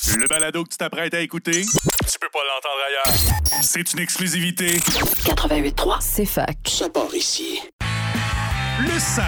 Le balado que tu t'apprêtes à écouter, tu peux pas l'entendre ailleurs. C'est une exclusivité. 88.3, c'est fac. Ça part ici. Le 16.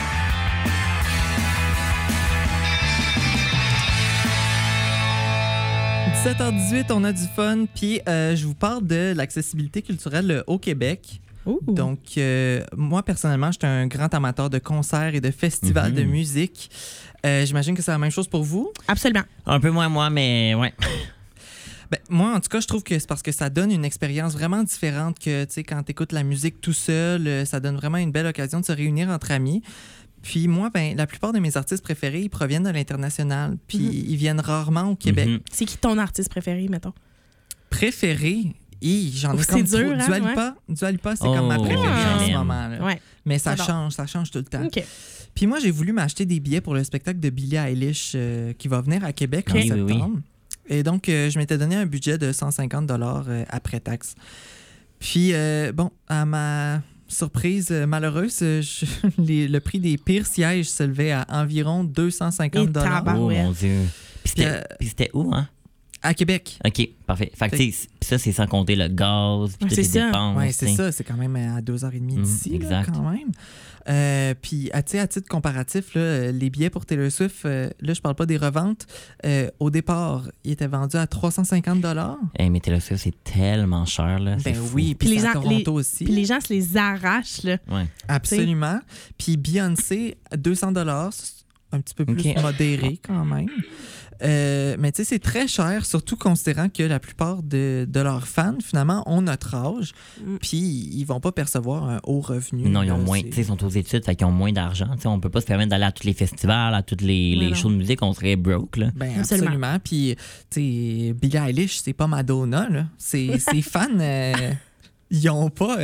« 17h18, on a du fun, puis je vous parle de l'accessibilité culturelle au Québec. Ouh. Donc, moi, personnellement, j'étais un grand amateur de concerts et de festivals de musique. J'imagine que c'est la même chose pour vous. Absolument. Un peu moins moi, mais ouais. Ben, moi, en tout cas, je trouve que c'est parce que ça donne une expérience vraiment différente que, tu sais, quand tu écoutes la musique tout seul, ça donne vraiment une belle occasion de se réunir entre amis. Puis moi, ben, la plupart de mes artistes préférés, ils proviennent de l'international. Puis ils viennent rarement au Québec. C'est qui ton artiste préféré, mettons? Préféré? J'en ai C'est comme dur, trop. hein, Dua Lipa, c'est comme ma préférée en ce j'aime. moment. Là. Ouais. Mais ça J'adore. change tout le temps. OK. Puis moi, j'ai voulu m'acheter des billets pour le spectacle de Billie Eilish qui va venir à Québec en Oui, oui, septembre. oui. Et donc, je m'étais donné un budget de 150 $ après taxe. Puis, bon, à ma surprise malheureuse, le prix des pires sièges se levait à environ 250 Et tabarouette. Oh mon Dieu. Puis Puis, c'était où, hein? à Québec. OK, parfait. Fait que, tu sais, ça, c'est sans compter le gaz, puis Ouais, toutes c'est les ça. dépenses. Oui, c'est tu sais. ça. C'est quand même à 2h30 d'ici, là, exact. quand même. Puis, tu sais, à titre comparatif, là, les billets pour Taylor Swift, là, je parle pas des reventes. Au départ, ils étaient vendus à 350 $. Hey, mais Taylor Swift, c'est tellement cher, là. C'est Ben fou. oui, puis Puis les c'est à gens- Toronto aussi. Puis les gens se les arrachent, là. Ouais. Absolument. Puis Beyoncé, 200 $, c'est un petit peu plus OK. modéré quand même. Mais tu sais, c'est très cher, surtout considérant que la plupart de leurs fans, finalement, ont notre âge, puis ils vont pas percevoir un haut revenu. Non, ils ont là, moins, c'est- tu sais, ils sont aux études, fait qu'ils ont moins d'argent. Tu sais, on peut pas se permettre d'aller à tous les festivals, à tous les non. shows de musique, on serait broke, là. Ben, Absolument. absolument. Puis, tu sais, Billie Eilish, c'est pas Madonna, là. Ses fans, ils ont pas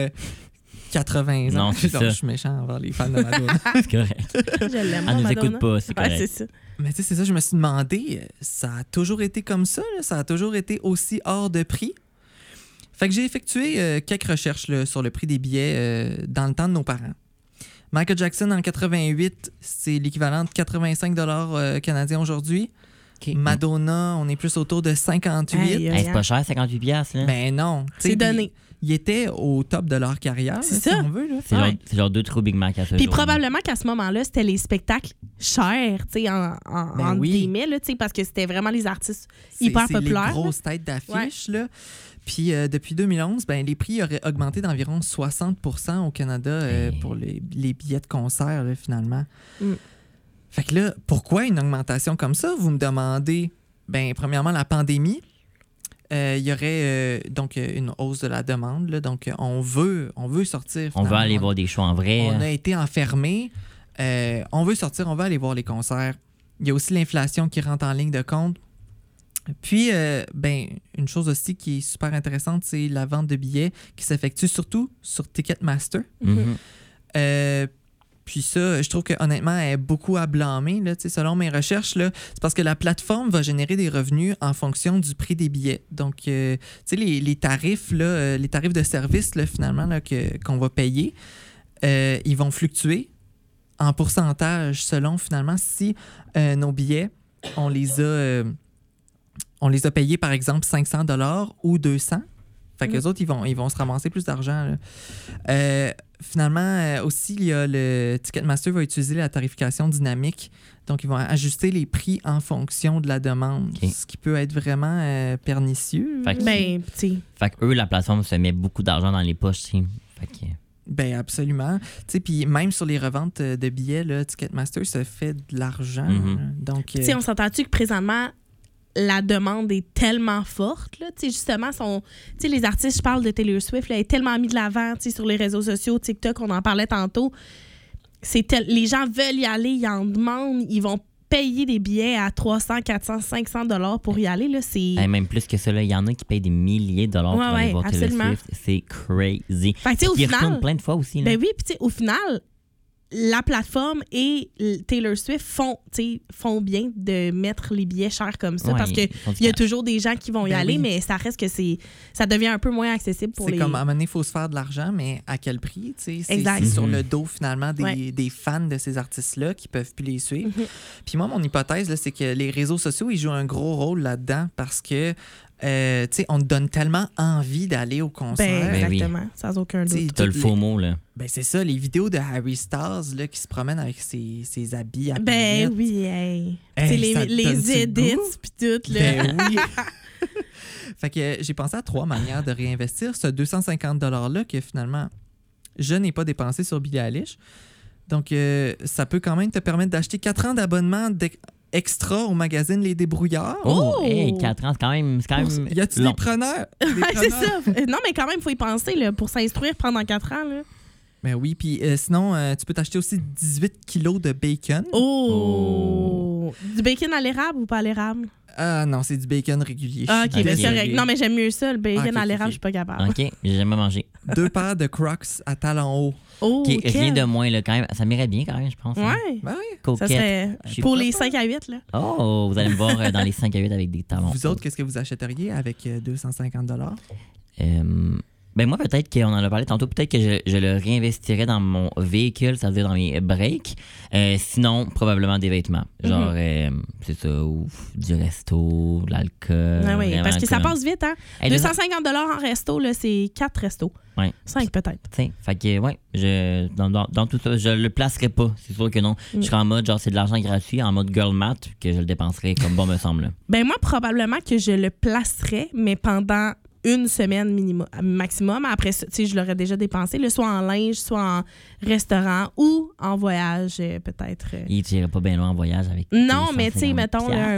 80 ans. Non, c'est Donc, ça. je suis méchant envers les fans de Madonna. C'est correct. Je l'aime. Elle nous Madonna. écoute pas, c'est Ouais, correct. c'est ça. Mais tu sais, c'est ça, je me suis demandé, ça a toujours été comme ça, là? Ça a toujours été aussi hors de prix. Fait que j'ai effectué quelques recherches là, sur le prix des billets dans le temps de nos parents. Michael Jackson en 88, c'est l'équivalent de 85 $ canadiens aujourd'hui. OK. Madonna, on est plus autour de 58. Aïe, Hey, c'est pas cher, 58 piastres, là. Ben non. Tu sais, C'est donné. Ils étaient au top de leur carrière, là, C'est si ça. on veut. Là. C'est genre 2 trous Big Mac à ce Puis jour. probablement qu'à ce moment-là, c'était les spectacles chers, tu sais, en oui. guillemets, là, tu sais, parce que c'était vraiment les artistes C'est- hyper c'est populaires. les grosses têtes d'affiche. Là. Puis depuis 2011, ben, les prix auraient augmenté d'environ 60 % au Canada pour les billets de concert, là, finalement. Mm. Fait que là, pourquoi une augmentation comme ça? Vous me demandez, ben, premièrement, la pandémie. Il y aurait donc une hausse de la demande. Là, donc, on veut sortir. On veut finalement. aller voir des shows en vrai. On a été enfermés. On veut sortir, on veut aller voir les concerts. Il y a aussi l'inflation qui rentre en ligne de compte. Puis, ben, une chose aussi qui est super intéressante, c'est la vente de billets qui s'effectue surtout sur Ticketmaster. Mhm. Puis ça, je trouve que honnêtement, elle est beaucoup à blâmer. Là, selon mes recherches, là, c'est parce que la plateforme va générer des revenus en fonction du prix des billets. Donc, tu sais, les tarifs, là, les tarifs de service, là, finalement, là, qu'on va payer, ils vont fluctuer en pourcentage selon, finalement, si nos billets, on les a payés, par exemple, 500 $ ou 200. Fait qu'eux autres, ils vont se ramasser plus d'argent. Là. Finalement, aussi, il y a le Ticketmaster va utiliser la tarification dynamique. Donc, ils vont ajuster les prix en fonction de la demande, OK. ce qui peut être vraiment pernicieux. Fait que- Ben, tu sais, Fait que eux, la plateforme se met beaucoup d'argent dans les poches, tu sais. Fait que... Ben absolument. Tu sais, puis même sur les reventes de billets, là, Ticketmaster se fait de l'argent. Mhm. Là. Donc, tu sais, on s'entend-tu que présentement, la demande est tellement forte, là, tu sais, justement, tu sais, les artistes, je parle de Taylor Swift, là, elle est tellement mis de l'avant, tu sais, sur les réseaux sociaux, TikTok, on en parlait tantôt. Les gens veulent y aller, ils en demandent, ils vont payer des billets à 300, 400, 500 $ pour y aller, là, c'est... Hey, même plus que ça, il y en a qui payent des milliers de dollars Ouais, pour aller ouais, voir Taylor absolument. Swift. C'est crazy. Fait que, tu sais, au Puis ils final... retournent plein de fois aussi. Là. Ben oui, puis tu sais, au final, la plateforme et Taylor Swift font bien de mettre les billets chers comme ça, Ouais, parce qu'il y a toujours des gens qui vont y Ben aller, oui. mais ça reste que ça devient un peu moins accessible pour C'est les... comme, à un moment donné, il faut se faire de l'argent, mais à quel prix? Tu sais? Exact. C'est sur Mhm. le dos, finalement, Ouais. des fans de ces artistes-là qui peuvent plus les suivre. Mhm. Puis moi, mon hypothèse, là, c'est que les réseaux sociaux, ils jouent un gros rôle là-dedans parce que, tu sais, on te donne tellement envie d'aller au concert. Ben oui. Exactement, sans aucun Tu sais, doute. T'as le toutes faux mot, là. Ben c'est ça, les vidéos de Harry Styles là, qui se promènent avec ses habits à Ben paillettes. oui, hey. Hey, C'est les ça te donne-tu le edits goût? puis tout, là. Ben oui. Fait que j'ai pensé à 3 manières de réinvestir ce 250 $-là que finalement, je n'ai pas dépensé sur Billie Eilish. Donc, ça peut quand même te permettre d'acheter 4 ans d'abonnement extra au magazine Les Débrouillards. Oh, Oh! hey, 4 ans, c'est quand même Y a-t-il long. des preneurs? Des Ouais, c'est preneurs? ça. Non, mais quand même, il faut y penser là, pour s'instruire pendant 4 ans. Là. Ben oui, puis sinon, tu peux t'acheter aussi 18 kilos de bacon. Oh! Du bacon à l'érable ou pas à l'érable? Ah non, c'est du bacon régulier. Ah, ok, Ok. ben c'est correct. Non, mais j'aime mieux ça. Le bacon Ah, ok, à l'érable, ok. je suis pas capable. OK, j'ai jamais mangé. 2 paires de Crocs à talons hauts. Oh, OK, rien quel- de moins, là, quand même. Ça m'irait bien, quand même, je pense. hein. Ouais. Ben oui. Ça Coquette. serait Je sais pour pas. les 5 à 8, là. Oh, vous allez me voir dans les 5 à 8 avec des talons. Vous autres, qu'est-ce que vous achèteriez avec 250 $? Ben moi, peut-être qu'on en a parlé tantôt, peut-être que je le réinvestirais dans mon véhicule, c'est-à-dire dans mes breaks. Sinon, probablement des vêtements. Genre, c'est ça, ou du resto, de l'alcool. Ah oui, vraiment parce que ça comme- passe vite, hein? Hey, 250 $ en resto, là, c'est 4 restos. Ouais. 5 peut-être. T'sais, fait que, ouais, dans tout ça, je le placerai pas. C'est sûr que non. Je serai en mode, genre, c'est de l'argent gratuit, en mode girl math, que je le dépenserai comme bon me semble. là. Ben moi, probablement que je le placerais, mais pendant une semaine maximum. Après ça, tu sais, je l'aurais déjà dépensé, là, soit en linge, soit en restaurant ou en voyage, peut-être. Il tirait pas bien loin en voyage avec. Non, mais tu sais, 250 mettons là,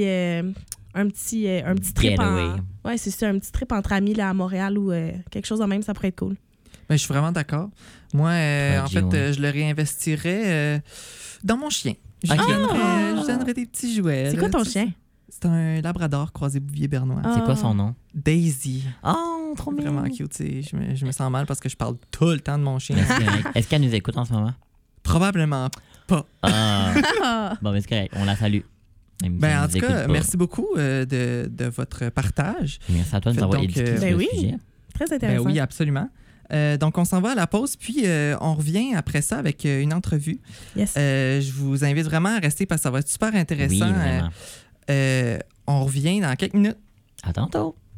un piastres. petit trip en... Getaway. Ouais, c'est ça, un petit trip entre amis là, à Montréal ou quelque chose de même, ça pourrait être cool. Ben, je suis vraiment d'accord. Moi, en fait, Gio. je le réinvestirais dans mon chien. Je Ok. lui donnerais des petits jouets. C'est là, quoi ton tu sais. chien? C'est un labrador croisé bouvier-bernois. Ah. C'est quoi son nom? Daisy. Oh, trop mignon. Vraiment cute. Tu sais. Je me sens mal parce que je parle tout le temps de mon chien. Est-ce est-ce qu'elle nous écoute en ce moment? Probablement pas. Ah. Ah. Bon, mais c'est correct, on la salue. Même si Ben, elle en nous tout écoute cas, pas. merci beaucoup de votre partage. Merci à toi de nous avoir Donc, éduqués sur ben le oui. sujet. Très Ben intéressant. oui, absolument. Donc, on s'en va à la pause, puis on revient après ça avec une entrevue. Yes. Je vous invite vraiment à rester parce que ça va être super intéressant. Oui, vraiment. On revient dans quelques minutes. À tantôt.